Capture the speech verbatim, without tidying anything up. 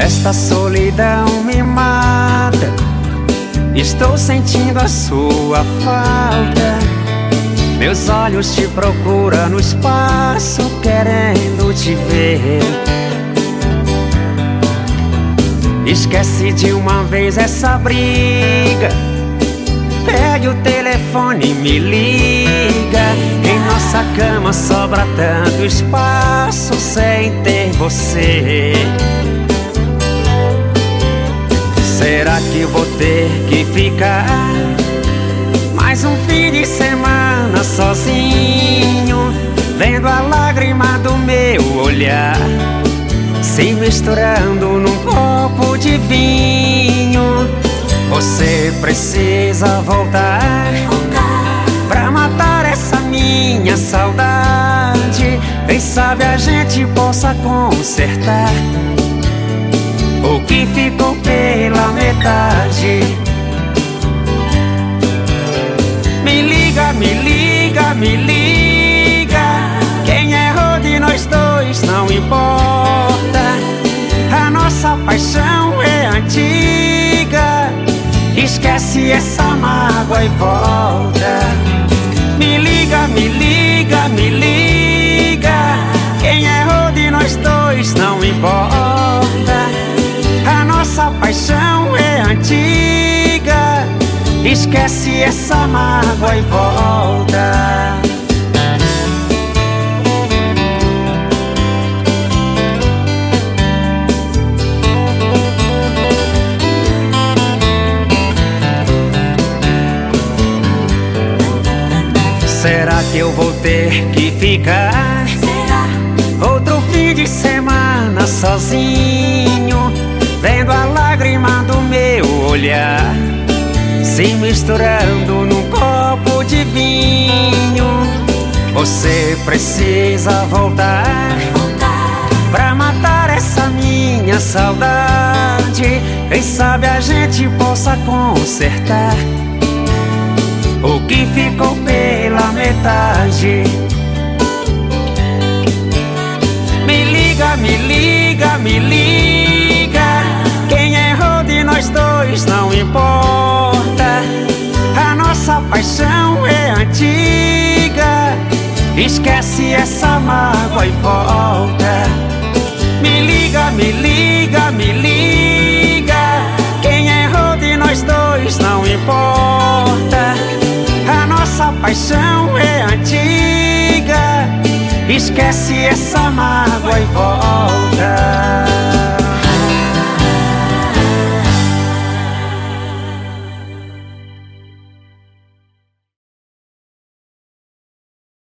Esta solidão me mata, estou sentindo a sua falta. Meus olhos te procuram no espaço, querendo te ver. Esquece de uma vez essa briga, pegue o telefone e me liga. Em nossa cama sobra tanto espaço sem ter você. Será que vou ter que ficar mais um fim de semana sozinho, vendo a lágrima do meu olhar se misturando num copo de vinho? Você precisa voltar pra matar essa minha saudade. Quem sabe a gente possa consertar o que ficou pela metade. Me liga, me liga, me liga. Quem errou de nós dois não importa. A nossa paixão é antiga. Esquece essa mágoa e volta. Me liga, me liga, me liga. Quem errou de nós dois não importa. A nossa paixão é antiga. Esquece essa mágoa e volta. Será que eu vou ter que ficar outro fim de semana sozinho, vendo a lágrima do meu olhar se misturando num copo de vinho? Você precisa voltar pra matar essa minha saudade. Quem sabe a gente possa consertar o que ficou pela metade. Me liga, me liga, me liga. Quem errou de nós dois não importa. A nossa paixão é antiga. Esquece essa mágoa e volta. Me liga, me liga, me liga. Quem errou de nós dois não importa. A nossa paixão é antiga. Esquece essa mágoa e volta.